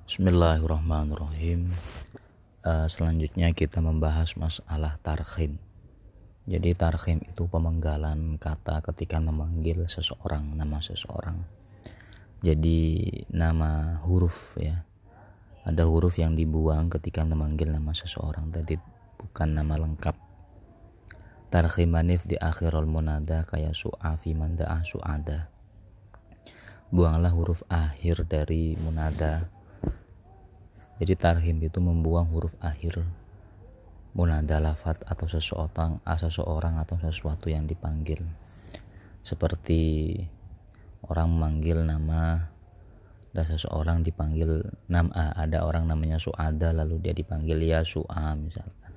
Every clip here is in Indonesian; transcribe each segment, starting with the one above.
Bismillahirrahmanirrahim. Selanjutnya kita membahas masalah tarkhim. Jadi tarkhim itu pemenggalan kata ketika memanggil seseorang, nama seseorang. Jadi nama huruf ya. Ada huruf yang dibuang ketika memanggil nama seseorang. Tadi bukan nama lengkap. Tarkhim manif di akhirul munada kayak su'a fi man da'a su'ada. Buanglah huruf akhir dari munada. Jadi tarhim itu membuang huruf akhir munada lafadz atau seseorang atau sesuatu yang dipanggil. Seperti orang memanggil nama dan seseorang dipanggil nama. Ada orang namanya Su'ada lalu dia dipanggil ya Su'a misalkan.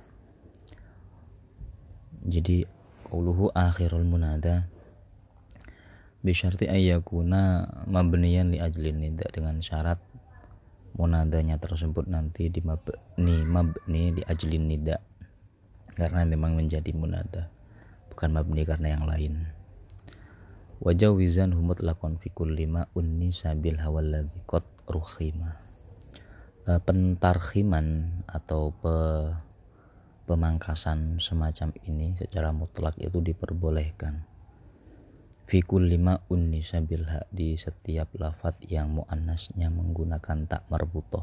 Jadi qauluhu akhirul munada bisyarti ayyakuna mabniyan li ajlin nida, dengan syarat munadanya tersebut nanti mabni di ajlin nida, karena memang menjadi munada, bukan mabni karena yang lain. Wajawizan humut lakon fikul lima unni sabil hawalladhi qad rukhima. Pentarkhiman atau pemangkasan semacam ini secara mutlak itu diperbolehkan. Fikul lima unni sabilha, di setiap lafadz yang muannasnya menggunakan tak marbutoh.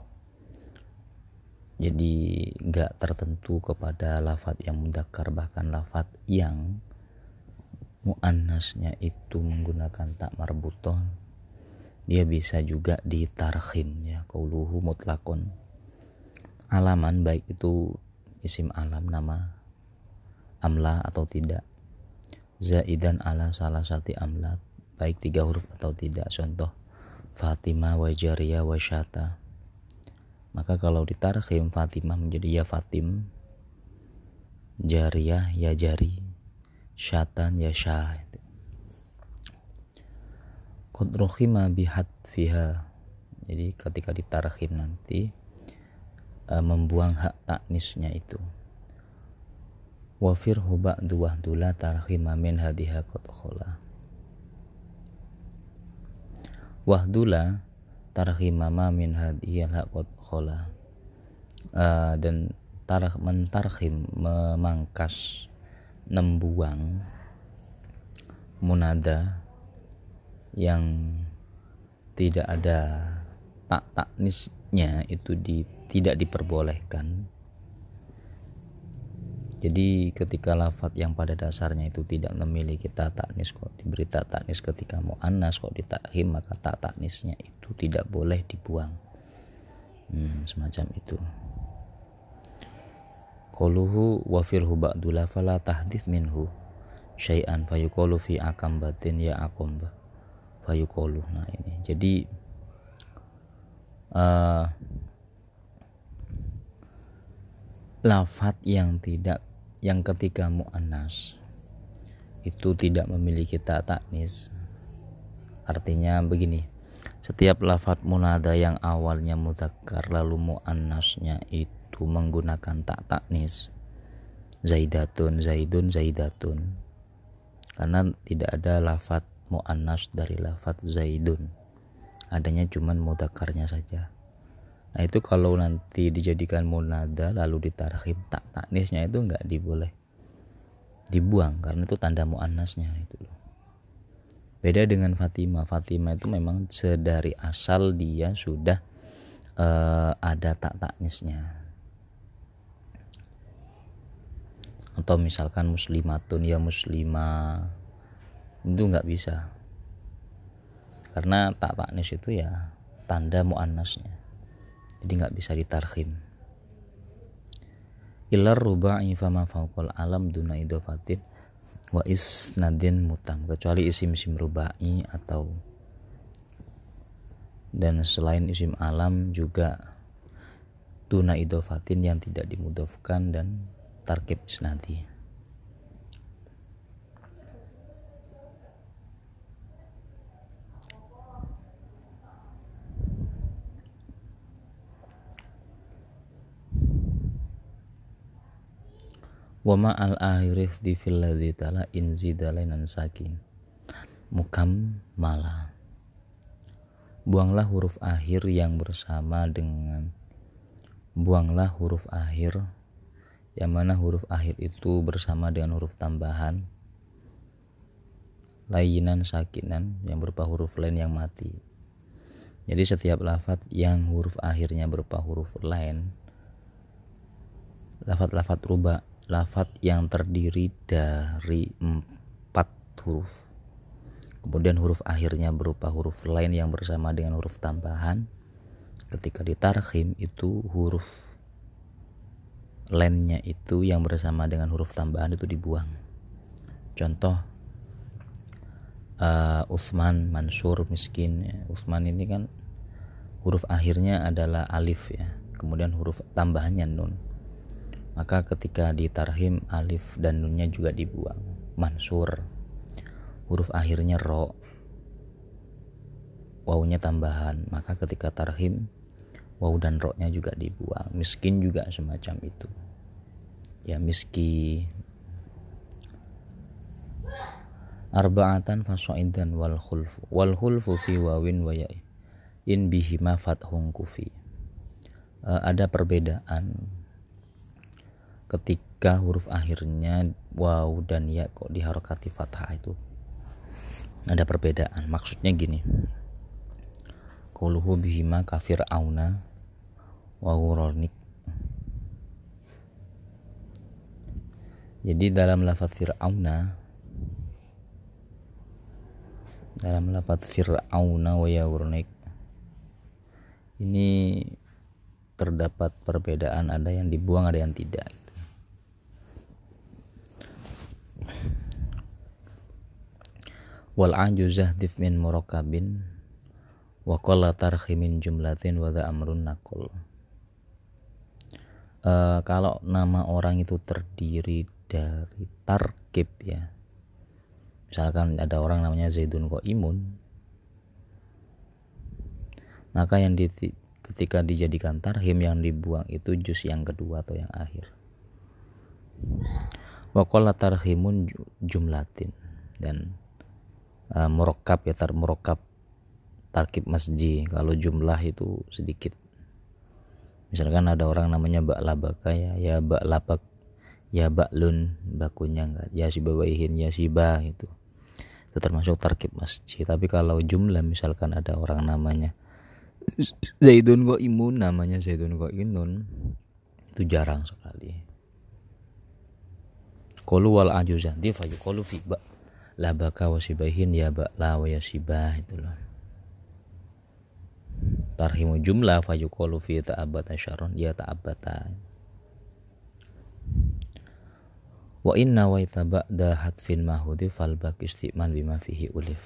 Jadi gak tertentu kepada lafadz yang mudzakkar, bahkan lafadz yang muannasnya itu menggunakan tak marbutoh dia bisa juga ditarkhim ya. Qauluhu mutlaqun alaman, baik itu isim alam nama amla atau tidak, zaidan ala salah satu amlat, baik 3 huruf atau tidak. Contoh Fatimah wa Jariyah wa Syata. Maka kalau ditarkhim Fatimah menjadi ya Fatim, Jariyah ya Jari, Syatan ya Syah. Qad rukhima bihat fiha. Jadi ketika ditarkhim nanti membuang hak taknisnya itu. Wafir hubak duah dula tarkhima min hadiha qad khola. Wahdula tarkhima ma min hadiha qad khola. Dan mentarkhim memangkas, membuang munada yang tidak ada tak taknisnya itu tidak diperbolehkan. Jadi ketika lafadz yang pada dasarnya itu tidak memiliki ta taknis, kok diberi ta taknis ketika muannas, kok ditarkhim, maka ta taknisnya itu tidak boleh dibuang. Semacam itu. Qauluhu wa firhu ba'dula fala tahdits minhu syai'an fayuqalu fi akambatin ya aqamba fayuqalu. Nah ini. Jadi lafadz yang ketika muannas itu tidak memiliki ta taknis, artinya begini, setiap lafadz munada yang awalnya mudzakkar lalu muannasnya itu menggunakan ta taknis, zaidatun, zaidun, zaidatun, karena tidak ada lafadz muannas dari lafadz zaidun, adanya cuman mudzakkarnya saja. Nah itu kalau nanti dijadikan munada lalu ditarkhim, tak taknisnya itu enggak diboleh dibuang karena itu tanda muannasnya itu loh. Beda dengan Fatimah. Fatimah itu memang sedari asal dia sudah ada tak taknisnya. Atau misalkan muslimatun ya muslimah, itu enggak bisa. Karena tak taknis itu ya tanda muannasnya. Jadi nggak bisa ditarkhim. Ilar ruba'i fama fauqal alam duna idofatin wa isnadin mutam, kecuali isim-isim ruba'i atau dan selain isim alam juga duna idofatin yang tidak dimudhofkan dan tarkib isnadi. Wama al-akhirif di fil ladzi tala inzida lainan sakin mukam mala. Buanglah huruf akhir yang bersama dengan Buanglah huruf akhir yang mana huruf akhir itu bersama dengan huruf tambahan layinan sakinan yang berupa huruf lain yang mati. Jadi setiap lafadz yang huruf akhirnya berupa huruf lain, lafadz-lafadz rubah, lafadz yang terdiri dari 4 huruf, kemudian huruf akhirnya berupa huruf lain yang bersama dengan huruf tambahan, ketika ditarkhim itu huruf lainnya itu yang bersama dengan huruf tambahan itu dibuang. Contoh Utsman, Mansur, Miskin. Utsman ini kan huruf akhirnya adalah alif ya, kemudian huruf tambahannya nun. Maka ketika ditarhim alif dan nunnya juga dibuang. Mansur huruf akhirnya ro, wawunya tambahan, maka ketika tarhim waw dan ro-nya juga dibuang. Miskin juga semacam itu ya, miski. Arba'atan fasoidan wal khulfu fi wawin wa ya in bihima fathun kufi. Ada perbedaan ketika huruf akhirnya waw dan ya kok diharokati fathah, itu ada perbedaan. Maksudnya gini, quluhu bihima kafir auna wa wuronik. Jadi dalam lafaz fir'auna wa yawurnik ini terdapat perbedaan, ada yang dibuang, ada yang tidak. Wal ajuzah dif min murakkabin wa qalla tarkhimin jumlatin wa dha amrun naqul. Kalau nama orang itu terdiri dari tarkib ya, misalkan ada orang namanya Zaidun Qaimun, maka yang ketika dijadikan tarhim yang dibuang itu juz yang kedua atau yang akhir. Wa qalla tarhimun jumlatin, dan murakkab ya, murakkab tarkib masji, kalau jumlah itu sedikit. Misalkan ada orang namanya Ba'labaka ya Ba'labak, ya Ba'lun, bakunya enggak, ya Sibawaihin, ya Siba, itu termasuk tarkib masji. Tapi kalau jumlah, misalkan ada orang namanya Zaidun Qaimun, namanya Zaidun Qainun, itu jarang sekali. Qalu wal ajuzati fa yuqalu fi labaka wa sibahin ya Ba'la wa ya Sibah, itu loh. Tarhimu jumlah fa yuqalu fi ta'abbata syarron ya ta'abbata. Wa inna wa itaba'da hatfin mahudi fal baqi istiman bima fihi ulif.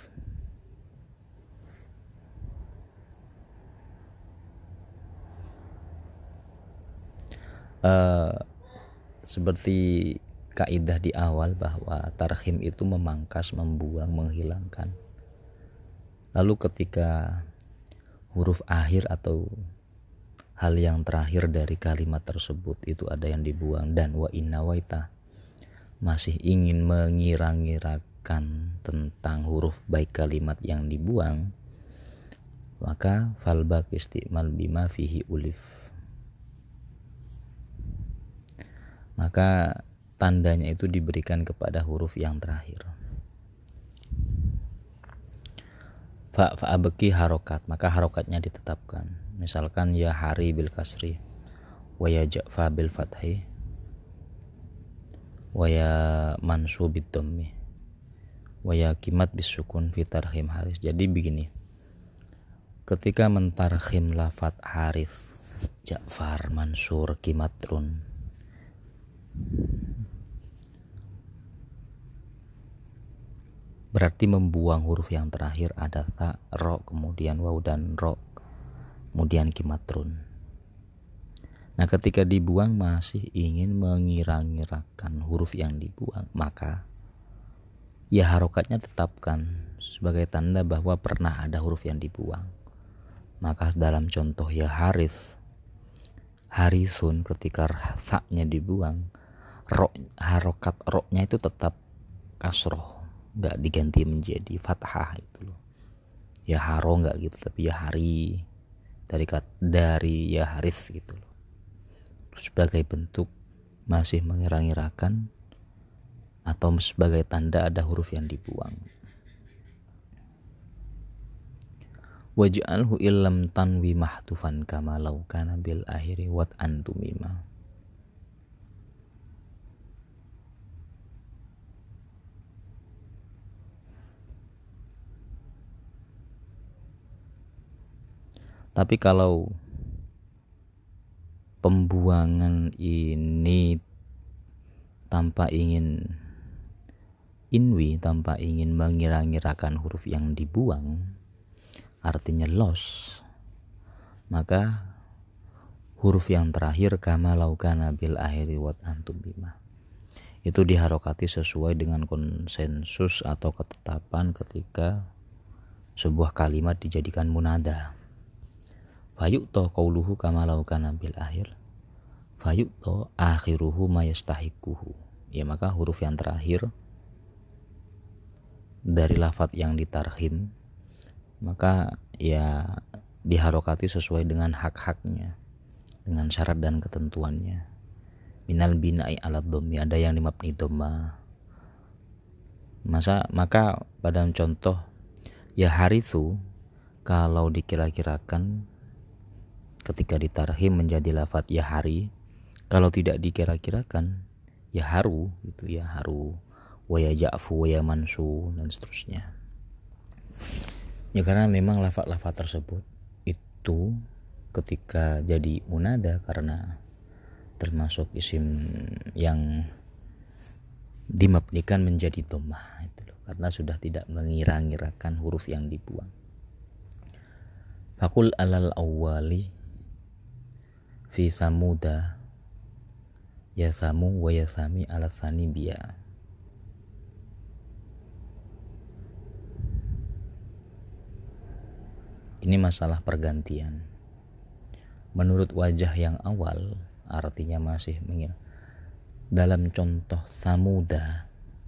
Seperti kaidah di awal bahwa tarhim itu memangkas, membuang, menghilangkan. Lalu ketika huruf akhir atau hal yang terakhir dari kalimat tersebut itu ada yang dibuang, dan wa inna waita masih ingin mengira-ngirakan tentang huruf baik kalimat yang dibuang, maka falbaq istimal bima fihi ulif, maka tandanya itu diberikan kepada huruf yang terakhir. Fa'abki harokat, maka harokatnya ditetapkan. Misalkan ya hari bil kasri, wa ya ja'fa bil fathi, wa ya mansub bid dhammi, wa ya kimat bis sukun fi tarhim haris. Jadi begini, ketika mentarhim lafat Harith, Ja'far, Mansur, Kimatrun, berarti membuang huruf yang terakhir, ada ta, ro, kemudian waw dan ro, kemudian kimatrun. Nah, ketika dibuang masih ingin mengira-ngirakan huruf yang dibuang, maka ya harokatnya tetapkan sebagai tanda bahwa pernah ada huruf yang dibuang. Maka dalam contoh ya Harith, Harisun, ketika ta-nya dibuang, harokat ro-nya itu tetap kasroh, nggak diganti menjadi fathah, itu loh. ya haro nggak gitu, tapi ya hari, dari ya haris gitu loh. Sebagai bentuk masih mengira-ngirakan atau sebagai tanda ada huruf yang dibuang. Waj'alhu illam tanwi mahtufan kama law kana bil akhiri wat antumima. Tapi kalau pembuangan ini tanpa ingin tanpa ingin mengira-ngirakan huruf yang dibuang, artinya loss, maka huruf yang terakhir kama laukana bil akhiri wat antum bima itu diharokati sesuai dengan konsensus atau ketetapan ketika sebuah kalimat dijadikan munada. Fayu'to qauluhu kama laukana bil akhir, fayu'to akhiruhu mayastahikuhu. Ya, maka huruf yang terakhir dari lafadz yang ditarhim maka ya diharokati sesuai dengan hak-haknya, dengan syarat dan ketentuannya. Minal bina'i alat dhammi, ada yang dimabni dhamma. Maka pada contoh ya haritsu, kalau dikira-kirakan ketika ditarhim menjadi lafadz ya hari, kalau tidak dikira-kirakan ya haru, gitu ya haru, wa ya ja'fu wa ya mansu dan seterusnya. Ya karena memang lafadz-lafadz tersebut itu ketika jadi munada karena termasuk isim yang dimabnikan menjadi dhammah itu loh, karena sudah tidak mengira-ngirakan huruf yang dibuang. Fakul alal awwali fi samuda ya samu wa ya sami ala sani biya. Ini masalah pergantian. Menurut wajah yang awal artinya masih mengira. Dalam contoh samuda,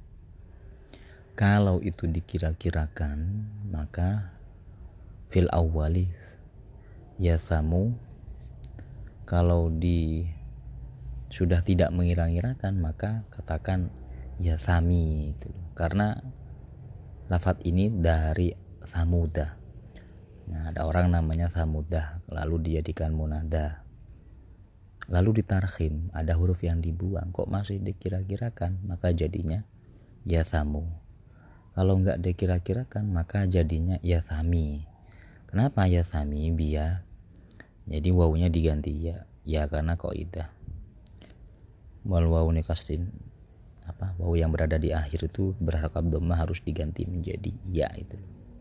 kalau itu dikira-kirakan maka fil awwali ya samu, kalau sudah tidak mengira-ngirakan maka katakan ya sami itu. Karena lafadz ini dari samuda. Nah, ada orang namanya samudah, lalu dijadikan munada, lalu ditarhim, ada huruf yang dibuang, kok masih dikira-kirakan, maka jadinya ya samu. Kalau enggak dikira-kirakan maka jadinya ya sami. Kenapa ya sami? Biya, jadi wawunya diganti ya karena qaidah wal wawu nikastin, wawu yang berada di akhir itu berharokat dhammah harus diganti menjadi ya itu.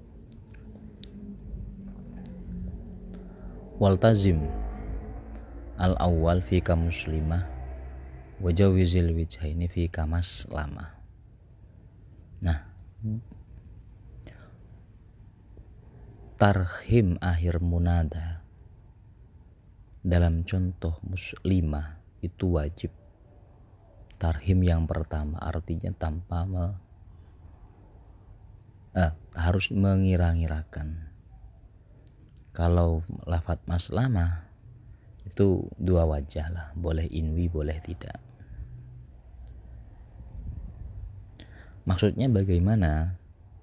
Waltazim al awal fi kamuslimah wajawizil wijhaini fi kamas lama. Nah, tarhim akhir munada dalam contoh muslimah itu wajib tarhim yang pertama, artinya tanpa harus mengira-ngirakan. Kalau lafadz maslamah itu dua wajah lah, boleh inwi boleh tidak. Maksudnya bagaimana?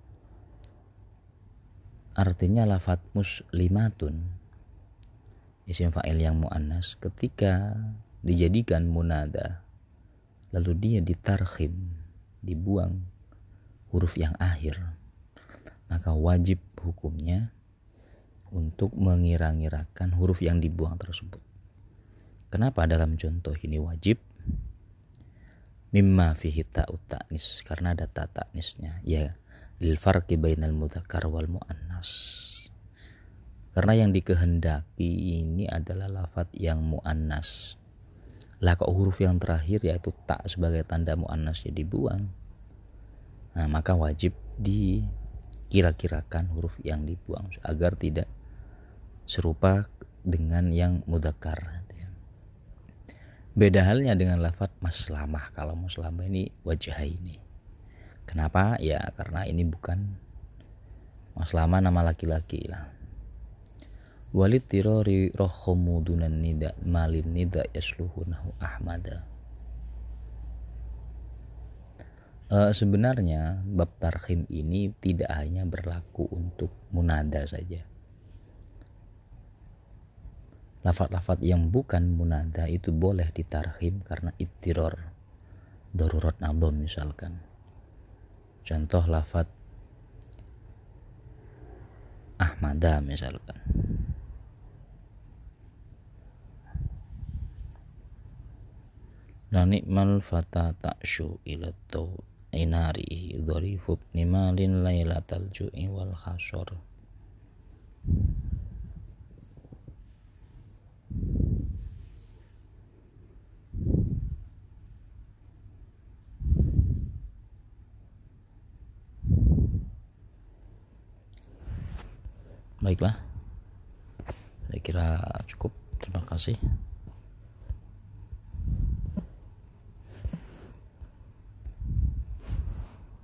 Artinya lafadz muslimatun, isim fa'il yang muannas, ketika dijadikan munada lalu dia ditarhim, dibuang huruf yang akhir, maka wajib hukumnya untuk mengira-ngirakan huruf yang dibuang tersebut. Kenapa dalam contoh ini wajib? Mimma fihi ta'ut ta'nis, karena ada ta ta'nisnya, ya lil farqi bainal mudzakkar wal muannas. Karena yang dikehendaki ini adalah lafadz yang muannas. Lah kok huruf yang terakhir yaitu ta sebagai tanda muannasnya dibuang, nah maka wajib dikira-kirakan huruf yang dibuang agar tidak serupa dengan yang mudzakkar. Beda halnya dengan lafadz maslamah. Kalau maslamah ini wajah ini. Kenapa? Ya karena ini bukan Mas Lama nama laki-laki lah. Walid tirori rohumudunan nida malin nida yasluhunahu ahmada. Sebenarnya bab tarhim ini tidak hanya berlaku untuk munada saja. Lafaz-lafaz yang bukan munada itu boleh ditarhim karena ittiror, darurat nadhom misalkan. Contoh lafaz ahmada misalkan. La ni'mal fata ta'syu ila inari dharifu nimalin lailatal ju'i wal khasor. Baiklah, saya kira cukup. Terima kasih.